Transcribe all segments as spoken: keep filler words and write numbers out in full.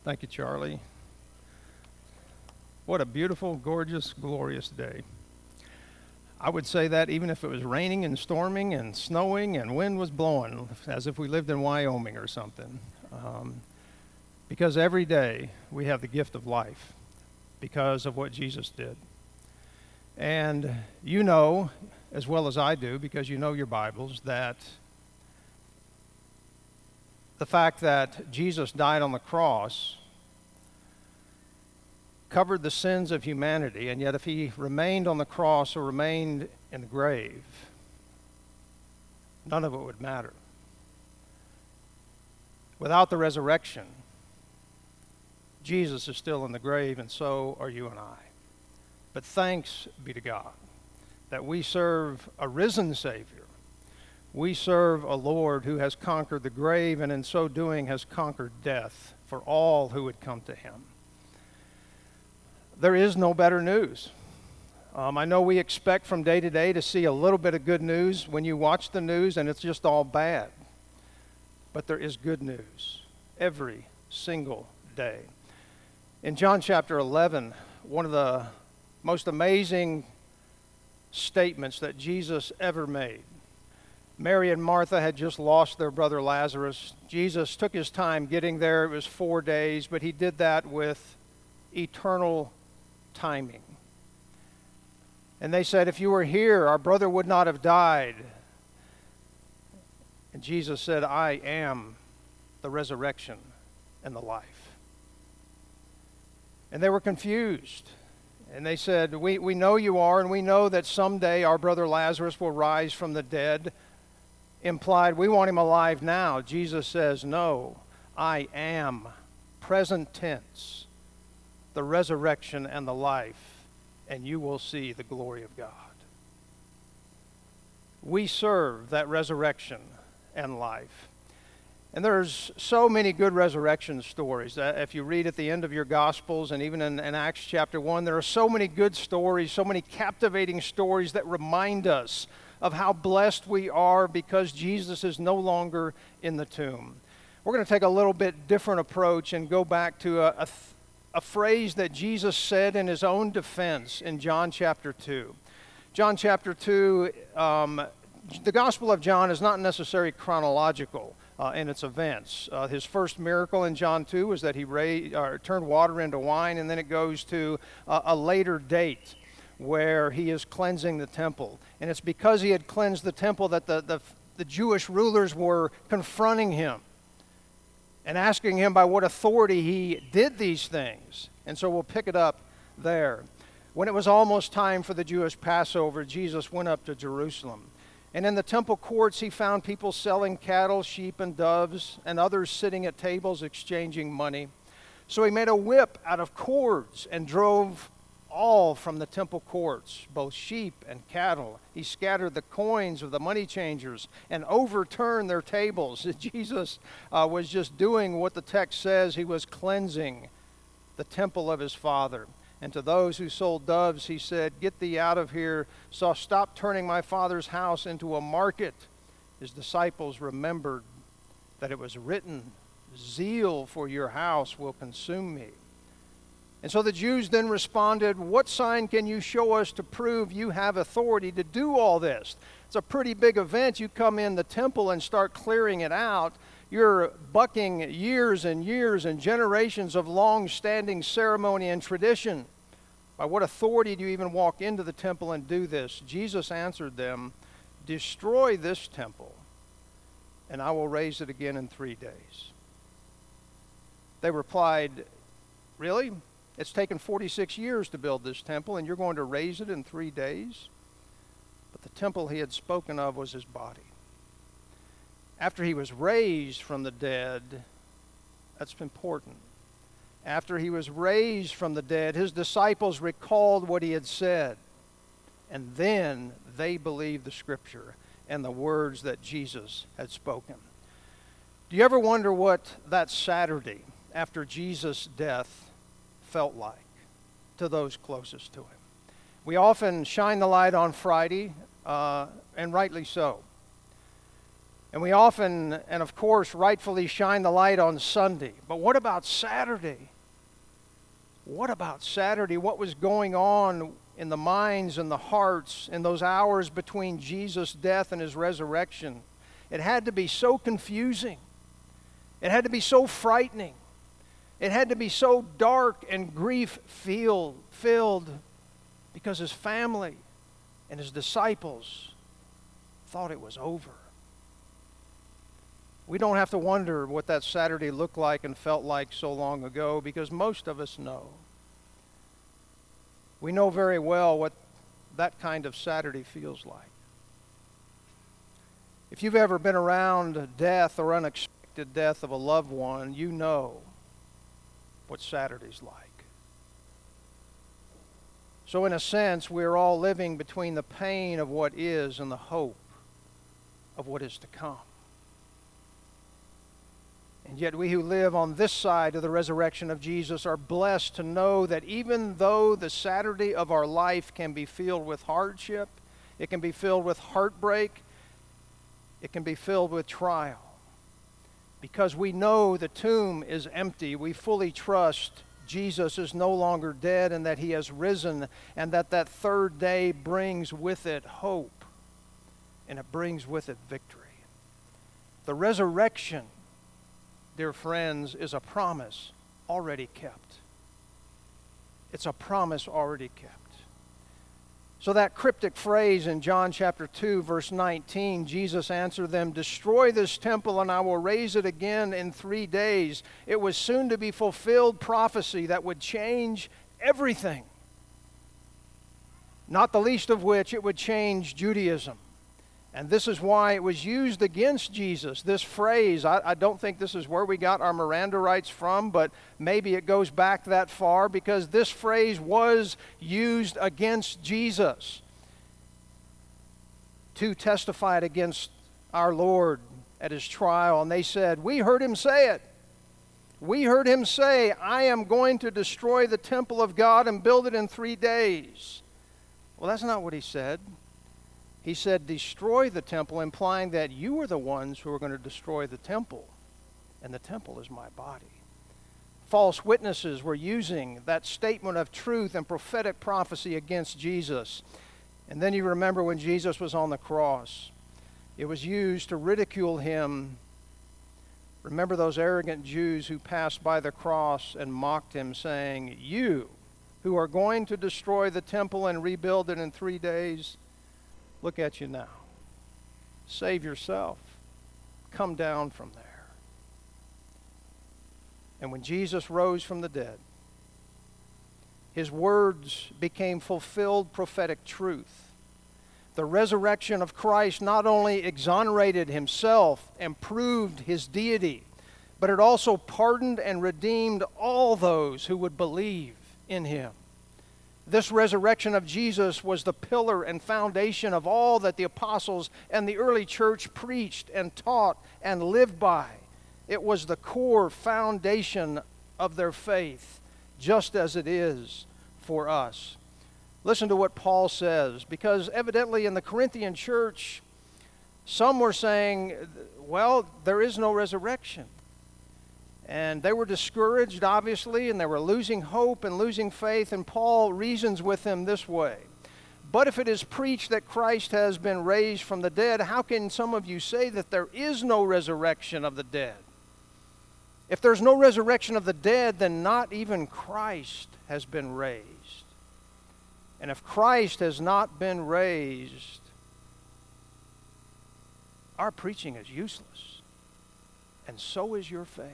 Thank you, Charlie. What a beautiful, gorgeous, glorious day. I would say that even if it was raining and storming and snowing and wind was blowing, as if we lived in Wyoming or something. Um, because every day we have the gift of life because of what Jesus did. And you know, as well as I do, because you know your Bibles, that the fact that Jesus died on the cross covered the sins of humanity, and yet if he remained on the cross or remained in the grave, none of it would matter. Without the resurrection, Jesus is still in the grave, and so are you and I. But thanks be to God that we serve a risen Savior. We serve a Lord who has conquered the grave, and in so doing has conquered death for all who would come to him. There is no better news. Um, I know we expect from day to day to see a little bit of good news when you watch the news and it's just all bad. But there is good news every single day. In John chapter eleven, one of the most amazing statements that Jesus ever made. Mary and Martha had just lost their brother Lazarus. Jesus took his time getting there. It was four days, but he did that with eternal timing. And they said, if you were here, our brother would not have died. And Jesus said, I am the resurrection and the life. And they were confused. And they said, we, we know you are, and we know that someday our brother Lazarus will rise from the dead. Implied, we want him alive now. Jesus says, no, I am, present tense, the resurrection and the life, and you will see the glory of God. We serve that resurrection and life. And there's so many good resurrection stories. Uh, if you read at the end of your Gospels and even in, in Acts chapter one, there are so many good stories, so many captivating stories that remind us of how blessed we are because Jesus is no longer in the tomb. We're going to take a little bit different approach and go back to a, a, a phrase that Jesus said in his own defense in John chapter two. John chapter two, um, the Gospel of John is not necessarily chronological uh, in its events. Uh, his first miracle in John two was that he raised, uh, turned water into wine, and then it goes to uh, a later date where he is cleansing the temple. And it's because he had cleansed the temple that the, the, the Jewish rulers were confronting him and asking him by what authority he did these things. And so we'll pick it up there. When it was almost time for the Jewish Passover, Jesus went up to Jerusalem. And in the temple courts, he found people selling cattle, sheep, and doves, and others sitting at tables exchanging money. So he made a whip out of cords and drove all from the temple courts, both sheep and cattle. He scattered the coins of the money changers and overturned their tables. Jesus uh, was just doing what the text says. He was cleansing the temple of his Father. And to those who sold doves, he said, get thee out of here, so stop turning my Father's house into a market. His disciples remembered that it was written, zeal for your house will consume me. And so the Jews then responded, what sign can you show us to prove you have authority to do all this? It's a pretty big event. You come in the temple and start clearing it out. You're bucking years and years and generations of long-standing ceremony and tradition. By what authority do you even walk into the temple and do this? Jesus answered them, destroy this temple, and I will raise it again in three days. They replied, really? It's taken forty-six years to build this temple, and you're going to raise it in three days? But the temple he had spoken of was his body. After he was raised from the dead, that's important. After he was raised from the dead, his disciples recalled what he had said. And then they believed the scripture and the words that Jesus had spoken. Do you ever wonder what that Saturday after Jesus' death felt like to those closest to him? We often shine the light on Friday, uh, and rightly so. And we often, and of course, rightfully shine the light on Sunday. But what about Saturday? What about Saturday? What was going on in the minds and the hearts in those hours between Jesus' death and his resurrection? It had to be so confusing. It had to be so frightening. It had to be so dark and grief-filled because his family and his disciples thought it was over. We don't have to wonder what that Saturday looked like and felt like so long ago, because most of us know. We know very well what that kind of Saturday feels like. If you've ever been around death or unexpected death of a loved one, you know what Saturday's like. So in a sense, we're all living between the pain of what is and the hope of what is to come. And yet we who live on this side of the resurrection of Jesus are blessed to know that even though the Saturday of our life can be filled with hardship, it can be filled with heartbreak, it can be filled with trial, because we know the tomb is empty, we fully trust Jesus is no longer dead and that he has risen, and that that third day brings with it hope, and it brings with it victory. The resurrection, dear friends, is a promise already kept. It's a promise already kept. So that cryptic phrase in John chapter two, verse nineteen, Jesus answered them, "Destroy this temple and I will raise it again in three days." It was soon to be fulfilled prophecy that would change everything. Not the least of which it would change Judaism. And this is why it was used against Jesus, this phrase. I, I don't think this is where we got our Miranda rights from, but maybe it goes back that far, because this phrase was used against Jesus to testify it against our Lord at his trial. And they said, "We heard him say it. We heard him say, 'I am going to destroy the temple of God and build it in three days.'" Well, that's not what he said. He said, "Destroy the temple," implying that you are the ones who are going to destroy the temple, and the temple is my body. False witnesses were using that statement of truth and prophetic prophecy against Jesus. And then you remember when Jesus was on the cross, it was used to ridicule him. Remember those arrogant Jews who passed by the cross and mocked him, saying, "You who are going to destroy the temple and rebuild it in three days, look at you now. Save yourself. Come down from there." And when Jesus rose from the dead, his words became fulfilled prophetic truth. The resurrection of Christ not only exonerated himself and proved his deity, but it also pardoned and redeemed all those who would believe in him. This resurrection of Jesus was the pillar and foundation of all that the apostles and the early church preached and taught and lived by. It was the core foundation of their faith, just as it is for us. Listen to what Paul says, because evidently in the Corinthian church, some were saying, well, there is no resurrection. And they were discouraged, obviously, and they were losing hope and losing faith. And Paul reasons with them this way: "But if it is preached that Christ has been raised from the dead, how can some of you say that there is no resurrection of the dead? If there's no resurrection of the dead, then not even Christ has been raised. And if Christ has not been raised, our preaching is useless, and so is your faith."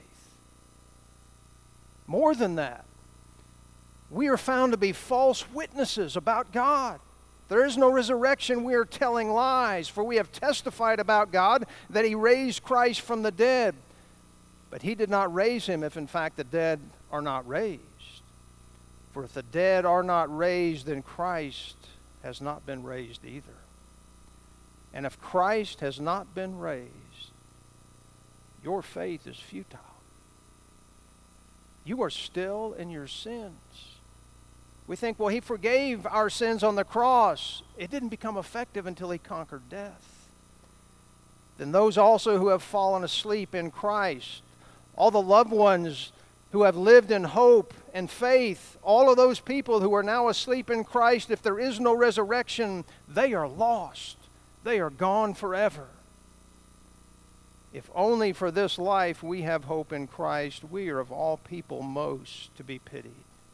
More than that, we are found to be false witnesses about God. There is no resurrection. We are telling lies, for we have testified about God that he raised Christ from the dead. But he did not raise him if in fact the dead are not raised. For if the dead are not raised, then Christ has not been raised either. And if Christ has not been raised, your faith is futile. You are still in your sins. We think, well, he forgave our sins on the cross. It didn't become effective until he conquered death. then those also who have fallen asleep in Christ, all the loved ones who have lived in hope and faith, all of those people who are now asleep in Christ, if there is no resurrection, they are lost. They are gone forever. If only for this life we have hope in Christ, we are of all people most to be pitied.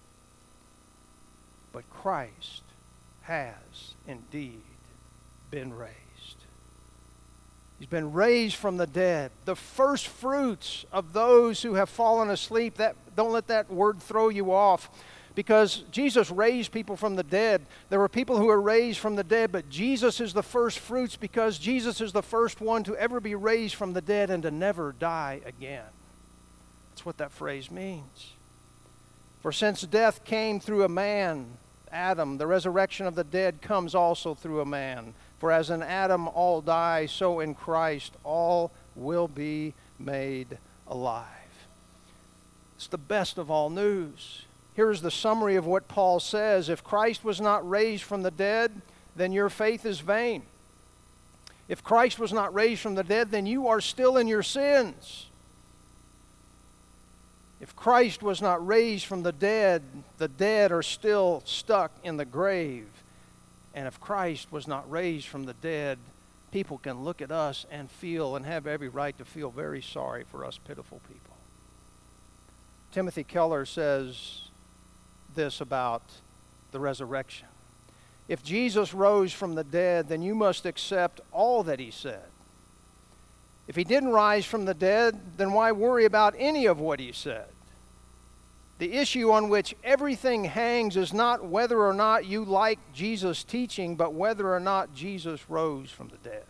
But Christ has indeed been raised. He's been raised from the dead, the first fruits of those who have fallen asleep. That, don't let that word throw you off, because Jesus raised people from the dead. There were people who were raised from the dead, but Jesus is the first fruits because Jesus is the first one to ever be raised from the dead and to never die again. That's what that phrase means. For since death came through a man, Adam, the resurrection of the dead comes also through a man. For as in Adam all die, so in Christ all will be made alive. It's the best of all news. Here's the summary of what Paul says. If Christ was not raised from the dead, then your faith is vain. If Christ was not raised from the dead, then you are still in your sins. If Christ was not raised from the dead, the dead are still stuck in the grave. And if Christ was not raised from the dead, people can look at us and feel and have every right to feel very sorry for us pitiful people. Timothy Keller says this about the resurrection. If Jesus rose from the dead, then you must accept all that he said. If he didn't rise from the dead, then why worry about any of what he said? The issue on which everything hangs is not whether or not you like Jesus' teaching, but whether or not Jesus rose from the dead.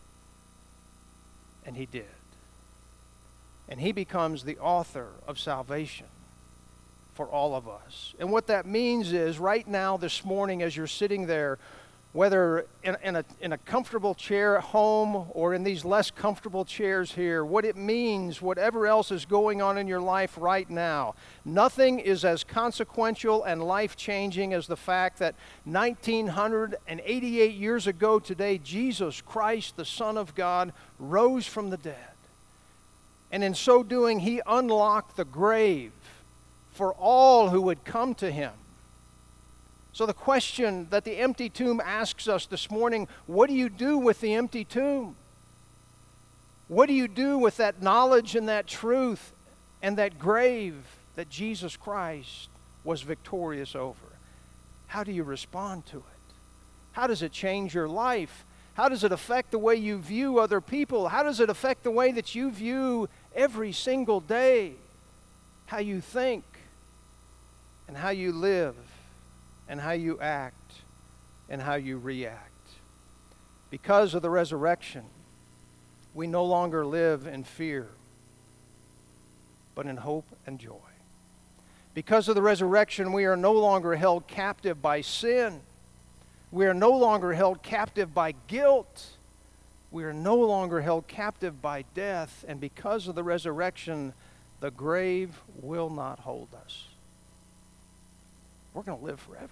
And he did. And he becomes the author of salvation for all of us. And what that means is, right now, this morning, as you're sitting there, whether in, in, a, in a comfortable chair at home or in these less comfortable chairs here, what it means, whatever else is going on in your life right now, nothing is as consequential and life-changing as the fact that nineteen eighty-eight years ago today, Jesus Christ, the Son of God, rose from the dead. And in so doing, he unlocked the grave for all who would come to him. So the question that the empty tomb asks us this morning, what do you do with the empty tomb? What do you do with that knowledge and that truth and that grave that Jesus Christ was victorious over? How do you respond to it? How does it change your life? How does it affect the way you view other people? How does it affect the way that you view every single day? How you think and how you live and how you act and how you react. Because of the resurrection, we no longer live in fear, but in hope and joy. Because of the resurrection, we are no longer held captive by sin. We are no longer held captive by guilt. We are no longer held captive by death. And because of the resurrection, the grave will not hold us. We're going to live forever.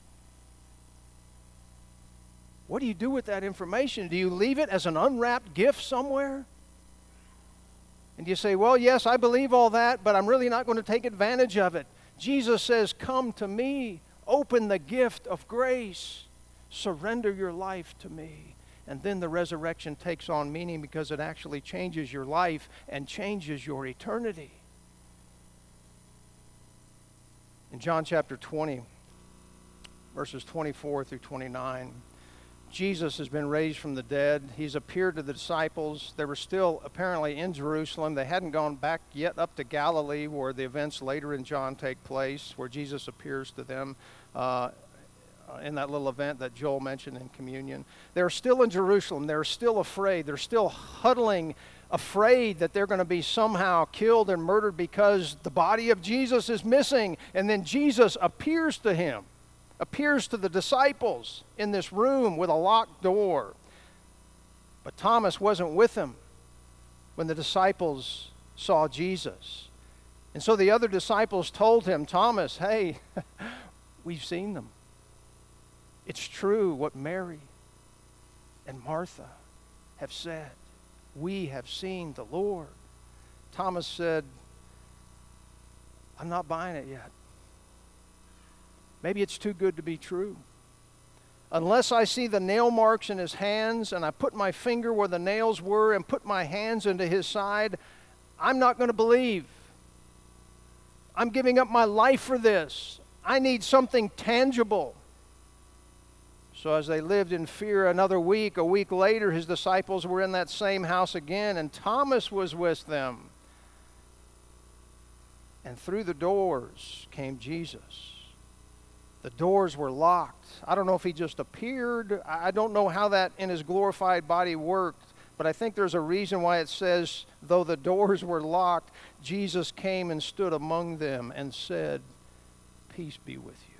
What do you do with that information? Do you leave it as an unwrapped gift somewhere? And you say, well, yes, I believe all that, but I'm really not going to take advantage of it. Jesus says, come to me, open the gift of grace, surrender your life to me. And then the resurrection takes on meaning because it actually changes your life and changes your eternity. In John chapter twenty, verses twenty-four through twenty-nine, Jesus has been raised from the dead. He's appeared to the disciples. They were still apparently in Jerusalem. They hadn't gone back yet up to Galilee, where the events later in John take place, where Jesus appears to them uh, in that little event that Joel mentioned in communion. They're still in Jerusalem. They're still afraid. They're still huddling, afraid that they're going to be somehow killed and murdered because the body of Jesus is missing. And then Jesus appears to him. appears to the disciples in this room with a locked door. But Thomas wasn't with them when the disciples saw Jesus. And so the other disciples told him, Thomas, hey, we've seen them. It's true what Mary and Martha have said. We have seen the Lord. Thomas said, I'm not buying it yet. Maybe it's too good to be true. Unless I see the nail marks in his hands and I put my finger where the nails were and put my hands into his side, I'm not going to believe. I'm giving up my life for this. I need something tangible. So as they lived in fear another week, a week later, his disciples were in that same house again, and Thomas was with them. And through the doors came Jesus. The doors were locked. I don't know if he just appeared. I don't know how that in his glorified body worked, but I think there's a reason why it says, though the doors were locked, Jesus came and stood among them and said, peace be with you.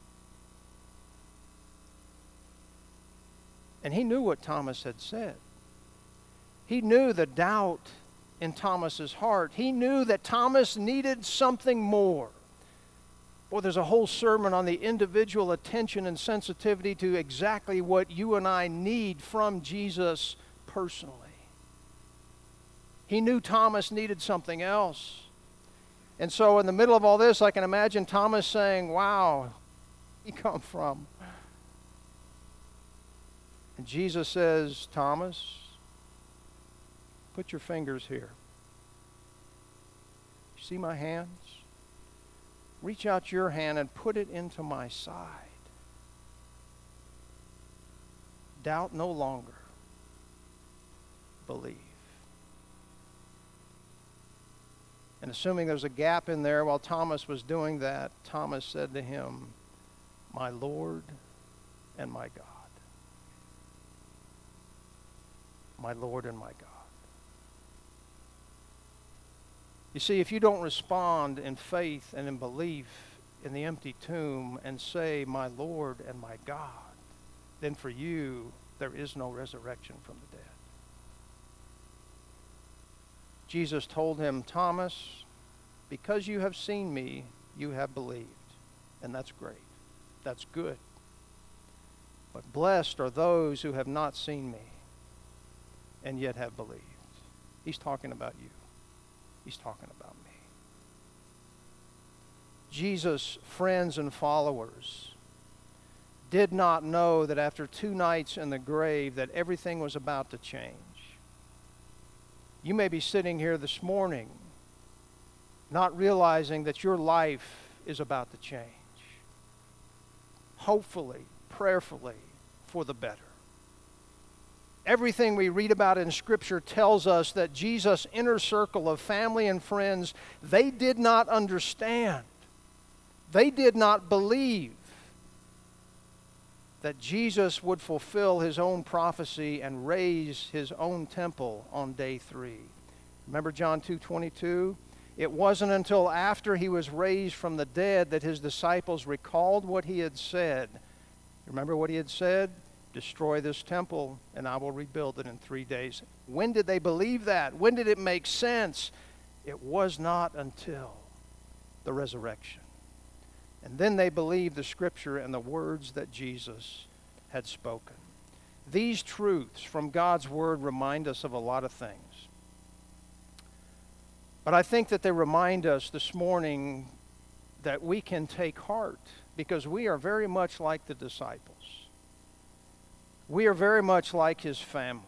And he knew what Thomas had said. He knew the doubt in Thomas's heart. He knew that Thomas needed something more. Boy, there's a whole sermon on the individual attention and sensitivity to exactly what you and I need from Jesus personally. He knew Thomas needed something else. And so in the middle of all this, I can imagine Thomas saying, wow, where did he come from? And Jesus says, Thomas, put your fingers here. You see my hands? Reach out your hand and put it into my side. Doubt no longer. Believe. And assuming there's a gap in there while Thomas was doing that, Thomas said to him, my Lord and my God. My Lord and my God. You see, if you don't respond in faith and in belief in the empty tomb and say, my Lord and my God, then for you, there is no resurrection from the dead. Jesus told him, Thomas, because you have seen me, you have believed. And that's great. That's good. But blessed are those who have not seen me and yet have believed. He's talking about you. He's talking about me. Jesus' friends and followers did not know that after two nights in the grave that everything was about to change. You may be sitting here this morning not realizing that your life is about to change. Hopefully, prayerfully, for the better. Everything we read about in Scripture tells us that Jesus' inner circle of family and friends, they did not understand. They did not believe that Jesus would fulfill his own prophecy and raise his own temple on day three. Remember John two twenty-two? It wasn't until after he was raised from the dead that his disciples recalled what he had said. Remember what he had said? Destroy this temple and I will rebuild it in three days. When did they believe that? When did it make sense? It was not until the resurrection. And then they believed the Scripture and the words that Jesus had spoken. These truths from God's Word remind us of a lot of things. But I think that they remind us this morning that we can take heart because we are very much like the disciples. We are very much like his family.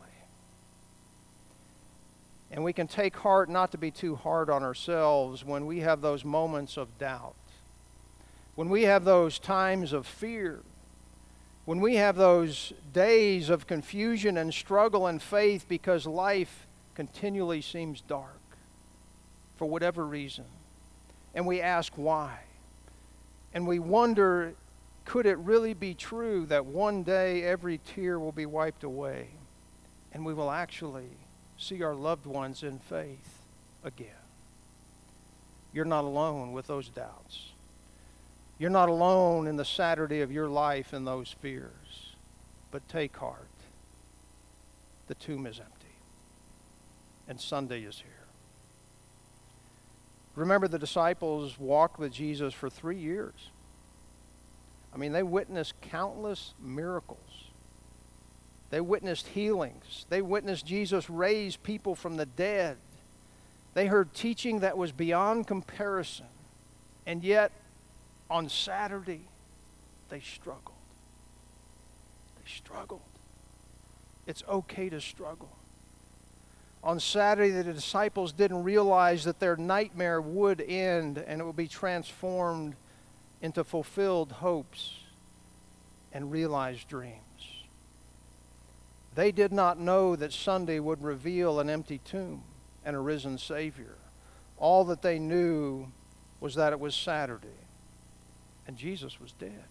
And we can take heart not to be too hard on ourselves when we have those moments of doubt. When we have those times of fear. When we have those days of confusion and struggle and faith because life continually seems dark for whatever reason. And we ask why. And we wonder, could it really be true that one day every tear will be wiped away and we will actually see our loved ones in faith again? You're not alone with those doubts. You're not alone in the Saturday of your life in those fears. But take heart. The tomb is empty. And Sunday is here. Remember, the disciples walked with Jesus for three years. I mean, they witnessed countless miracles. They witnessed healings. They witnessed Jesus raise people from the dead. They heard teaching that was beyond comparison. And yet, on Saturday, they struggled. They struggled. It's okay to struggle. On Saturday, the disciples didn't realize that their nightmare would end and it would be transformed into fulfilled hopes and realized dreams. They did not know that Sunday would reveal an empty tomb and a risen Savior. All that they knew was that it was Saturday and Jesus was dead.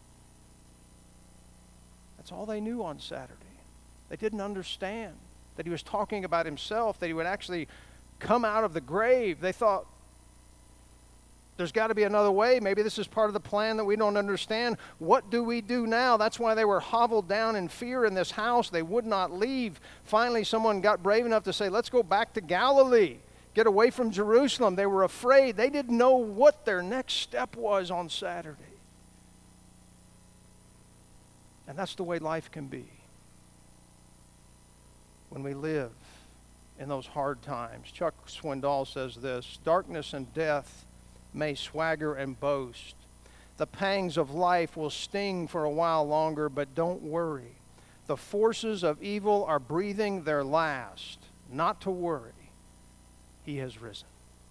That's all they knew on Saturday. They didn't understand that he was talking about himself, that he would actually come out of the grave. They thought, there's got to be another way. Maybe this is part of the plan that we don't understand. What do we do now? That's why they were hobbled down in fear in this house. They would not leave. Finally, someone got brave enough to say, let's go back to Galilee. Get away from Jerusalem. They were afraid. They didn't know what their next step was on Saturday. And that's the way life can be. When we live in those hard times. Chuck Swindoll says this, darkness and death may swagger and boast. The pangs of life will sting for a while longer, but don't worry. The forces of evil are breathing their last. Not to worry. He has risen.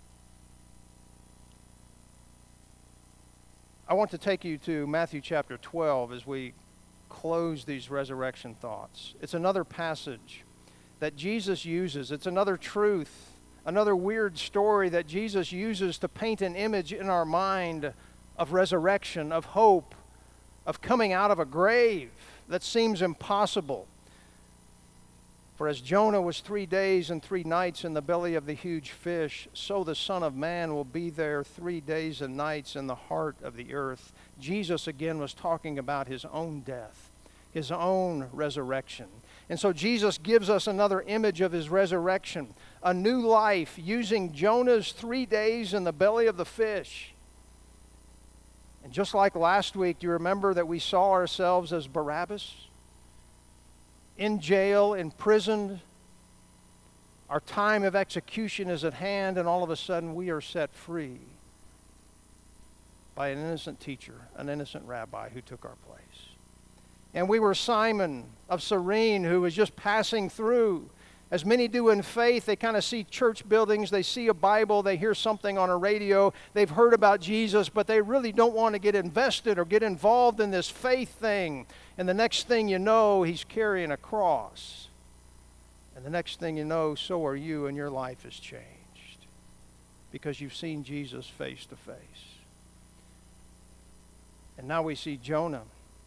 I want to take you to Matthew chapter twelve as we close these resurrection thoughts. It's another passage that Jesus uses. It's another truth, another weird story that Jesus uses to paint an image in our mind of resurrection, of hope, of coming out of a grave that seems impossible. For as Jonah was three days and three nights in the belly of the huge fish, so the Son of Man will be there three days and nights in the heart of the earth. Jesus again was talking about his own death, his own resurrection. And so Jesus gives us another image of his resurrection, a new life using Jonah's three days in the belly of the fish. And just like last week, do you remember that we saw ourselves as Barabbas? In jail, imprisoned. Our time of execution is at hand, and all of a sudden we are set free by an innocent teacher, an innocent rabbi who took our place. And we were Simon of Cyrene, who was just passing through. As many do in faith, they kind of see church buildings, they see a Bible, they hear something on a radio, they've heard about Jesus, but they really don't want to get invested or get involved in this faith thing. And the next thing you know, he's carrying a cross. And the next thing you know, so are you, and your life has changed because you've seen Jesus face to face. And now we see Jonah.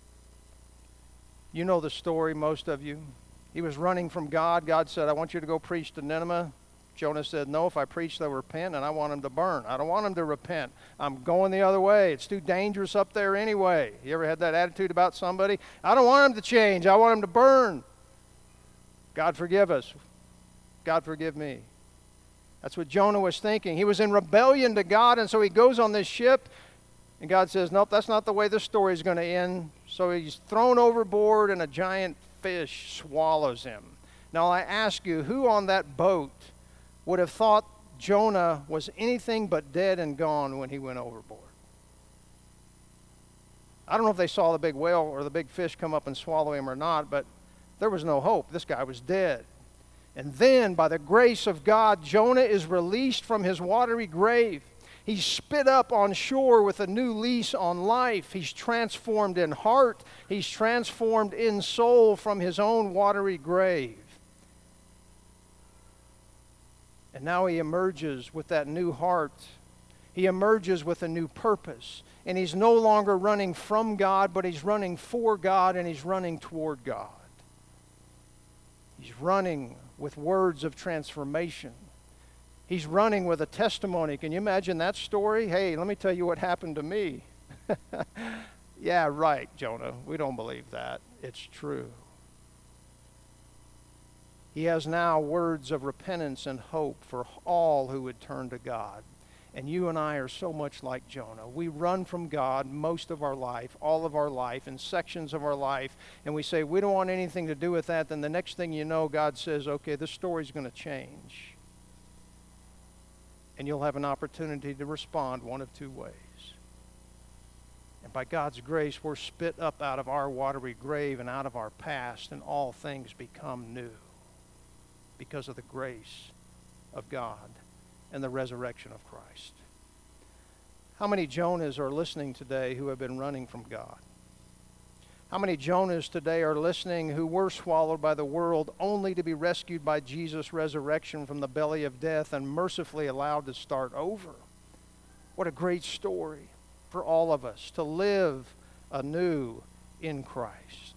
You know the story, most of you. He was running from God. God said, I want you to go preach to Nineveh. Jonah said, no, if I preach, they'll repent, and I want them to burn. I don't want them to repent. I'm going the other way. It's too dangerous up there anyway. You ever had that attitude about somebody? I don't want them to change. I want them to burn. God forgive us. God forgive me. That's what Jonah was thinking. He was in rebellion to God, and so he goes on this ship, and God says, nope, that's not the way this story is going to end. So he's thrown overboard, and a giant fish swallows him. Now I ask you, who on that boat would have thought Jonah was anything but dead and gone when he went overboard? I don't know if they saw the big whale or the big fish come up and swallow him or not, but there was no hope. This guy was dead. And then, by the grace of God, Jonah is released from his watery grave. He's spit up on shore with a new lease on life. He's transformed in heart. He's transformed in soul from his own watery grave. And now he emerges with that new heart. He emerges with a new purpose. And he's no longer running from God, but he's running for God, and he's running toward God. He's running with words of transformation. He's running with a testimony. Can you imagine that story? Hey, let me tell you what happened to me. Yeah, right, Jonah. We don't believe that. It's true. He has now words of repentance and hope for all who would turn to God. And you and I are so much like Jonah. We run from God most of our life, all of our life, in sections of our life, and we say, we don't want anything to do with that. Then the next thing you know, God says, okay, this story's going to change. And you'll have an opportunity to respond one of two ways. And by God's grace, we're spit up out of our watery grave and out of our past, and all things become new because of the grace of God and the resurrection of Christ. How many Jonahs are listening today who have been running from God? How many Jonahs today are listening who were swallowed by the world only to be rescued by Jesus' resurrection from the belly of death and mercifully allowed to start over? What a great story for all of us to live anew in Christ.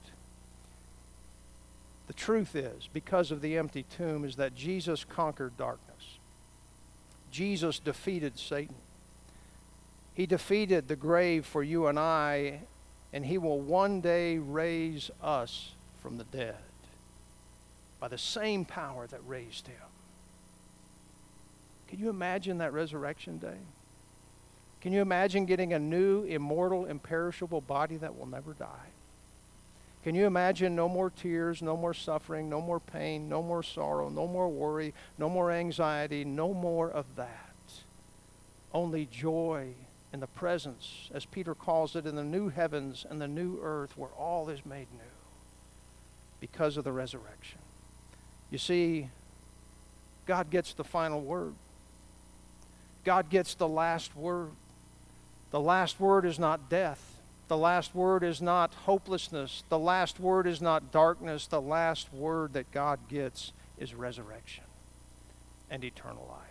The truth is, because of the empty tomb, is that Jesus conquered darkness. Jesus defeated Satan. He defeated the grave for you and I, and he will one day raise us from the dead by the same power that raised him. Can you imagine that resurrection day? Can you imagine getting a new, immortal, imperishable body that will never die? Can you imagine no more tears, no more suffering, no more pain, no more sorrow, no more worry, no more anxiety, no more of that? Only joy in the presence, as Peter calls it, in the new heavens and the new earth where all is made new because of the resurrection. You see, God gets the final word. God gets the last word. The last word is not death. The last word is not hopelessness. The last word is not darkness. The last word that God gets is resurrection and eternal life.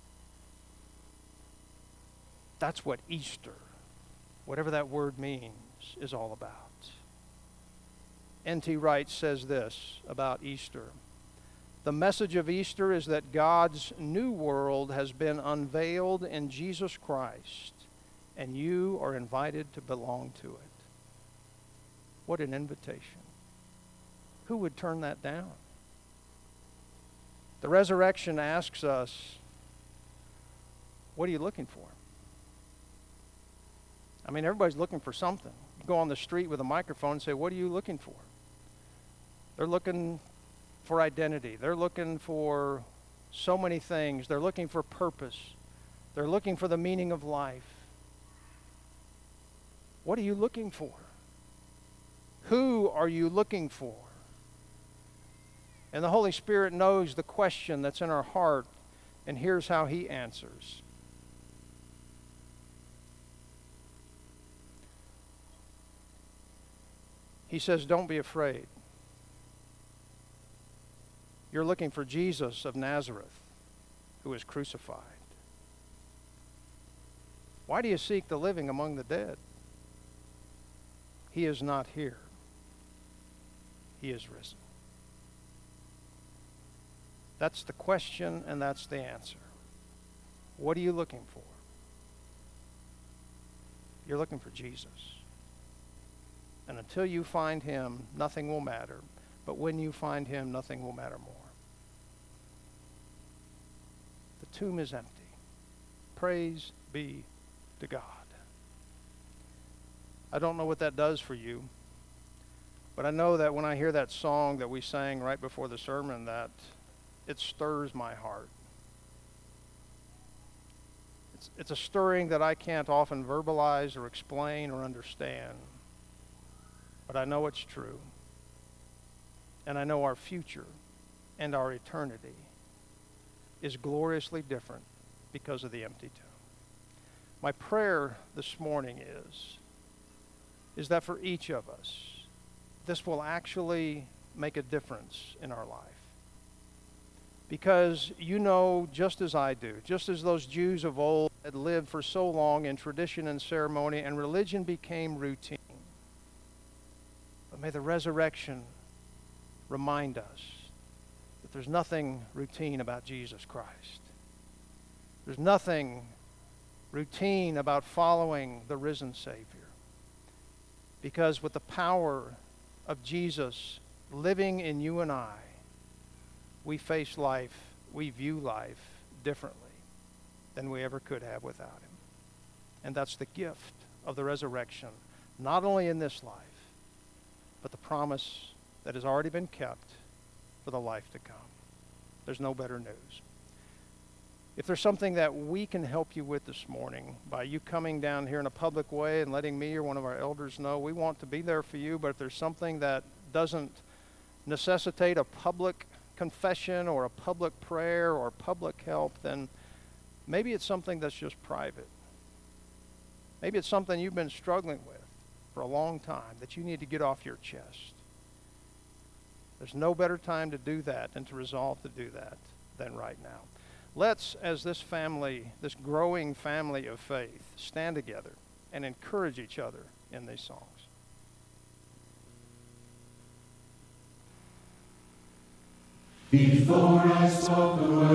That's what Easter, whatever that word means, is all about. N T Wright says this about Easter. The message of Easter is that God's new world has been unveiled in Jesus Christ, and you are invited to belong to it. What an invitation. Who would turn that down? The resurrection asks us, what are you looking for? I mean, everybody's looking for something. You go on the street with a microphone and say, what are you looking for? They're looking for identity. They're looking for so many things. They're looking for purpose. They're looking for the meaning of life. What are you looking for? Who are you looking for? And the Holy Spirit knows the question that's in our heart, and here's how he answers. He says, don't be afraid. You're looking for Jesus of Nazareth, who was crucified. Why do you seek the living among the dead? He is not here. He is risen. That's the question, and that's the answer. What are you looking for? You're looking for Jesus. And until you find him, nothing will matter. But when you find him, nothing will matter more. The tomb is empty. Praise be to God. I don't know what that does for you, but I know that when I hear that song that we sang right before the sermon, that it stirs my heart. It's, it's a stirring that I can't often verbalize or explain or understand. But I know it's true. And I know our future and our eternity is gloriously different because of the empty tomb. My prayer this morning is, is that for each of us, this will actually make a difference in our life. Because you know, just as I do, just as those Jews of old had lived for so long in tradition and ceremony, and religion became routine. But may the resurrection remind us that there's nothing routine about Jesus Christ. There's nothing routine about following the risen Savior. Because with the power of Jesus living in you and I, we face life, we view life differently than we ever could have without him. And that's the gift of the resurrection, not only in this life, but the promise that has already been kept for the life to come. There's no better news. If there's something that we can help you with this morning by you coming down here in a public way and letting me or one of our elders know, we want to be there for you. But if there's something that doesn't necessitate a public confession or a public prayer or public help, then maybe it's something that's just private. Maybe it's something you've been struggling with for a long time that you need to get off your chest. There's no better time to do that and to resolve to do that than right now. Let's, as this family, this growing family of faith, stand together and encourage each other in these songs. Before I spoke a word